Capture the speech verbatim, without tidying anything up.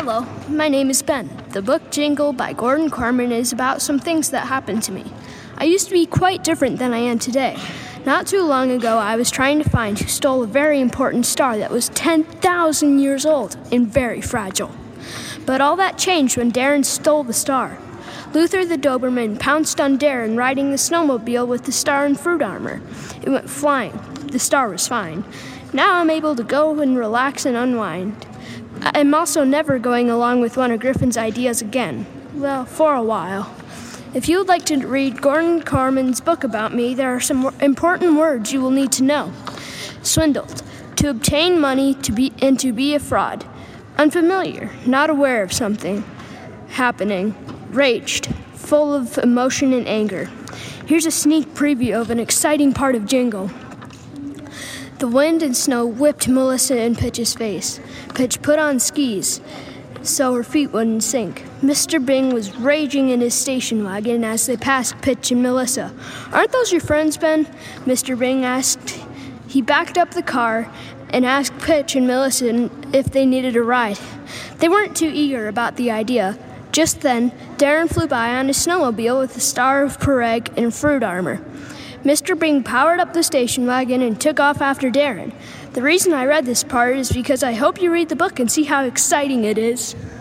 Hello, my name is Ben. The book Jingle by Gordon Korman is about some things that happened to me. I used to be quite different than I am today. Not too long ago, I was trying to find who stole a very important star that was ten thousand years old and very fragile. But all that changed when Darren stole the star. Luther the Doberman pounced on Darren riding the snowmobile with the star and fruit armor. It went flying. The star was fine. Now I'm able to go and relax and unwind. I'm also never going along with one of Griffin's ideas again. Well, for a while. If you would like to read Gordon Korman's book about me, there are some important words you will need to know. Swindled, to obtain money to be and to be a fraud. Unfamiliar, not aware of something happening. Raged, full of emotion and anger. Here's a sneak preview of an exciting part of Jingle. The wind and snow whipped Melissa in Pitch's face. Pitch put on skis so her feet wouldn't sink. Mister Bing was raging in his station wagon as they passed Pitch and Melissa. "Aren't those your friends, Ben?" Mister Bing asked. He backed up the car and asked Pitch and Melissa if they needed a ride. They weren't too eager about the idea. Just then, Darren flew by on his snowmobile with the Star of Pereg and fruit armor. Mister Bing powered up the station wagon and took off after Darren. The reason I read this part is because I hope you read the book and see how exciting it is.